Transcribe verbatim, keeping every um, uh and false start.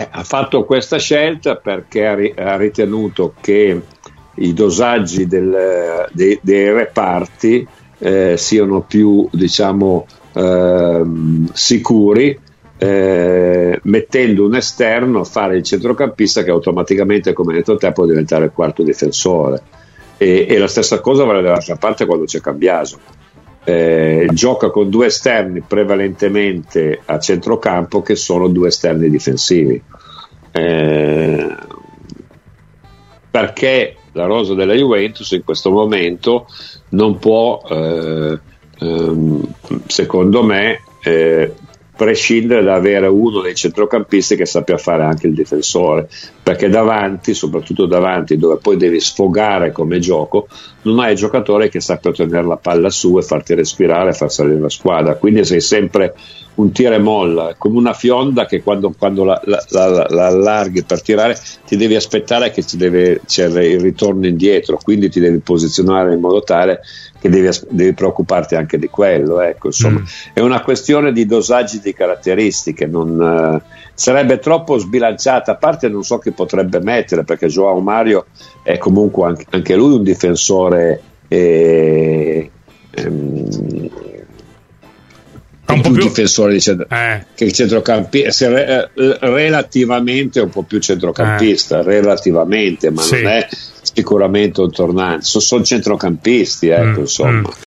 Eh, ha fatto questa scelta perché ha, ri- ha ritenuto che i dosaggi del, dei, dei reparti eh, siano più, diciamo, eh, sicuri, eh, mettendo un esterno a fare il centrocampista che automaticamente, come hai detto te, può diventare il quarto difensore. E, e la stessa cosa vale dall'altra parte quando c'è Cambiaso. Eh, gioca con due esterni prevalentemente a centrocampo che sono due esterni difensivi, eh, perché la rosa della Juventus in questo momento non può eh, ehm, secondo me eh, prescindere da avere uno dei centrocampisti che sappia fare anche il difensore, perché davanti, soprattutto davanti dove poi devi sfogare come gioco, non hai giocatore che sappia tenere la palla su e farti respirare e far salire la squadra, quindi sei sempre un tira e molla, come una fionda che quando, quando la, la, la, la allarghi per tirare ti devi aspettare che ti deve, c'è il ritorno indietro, quindi ti devi posizionare in modo tale che devi, devi preoccuparti anche di quello, ecco, insomma mm. È una questione di dosaggi di caratteristiche, non, eh, sarebbe troppo sbilanciata, a parte non so chi potrebbe mettere, perché Joao Mario è comunque anche, anche lui un difensore eh, ehm, un più, più difensore di centro, eh. che il centrocampista, re, relativamente un po' più centrocampista, eh. relativamente, ma sì. non è sicuramente un tornante, sono, sono centrocampisti, ecco, mm, insomma. Mm.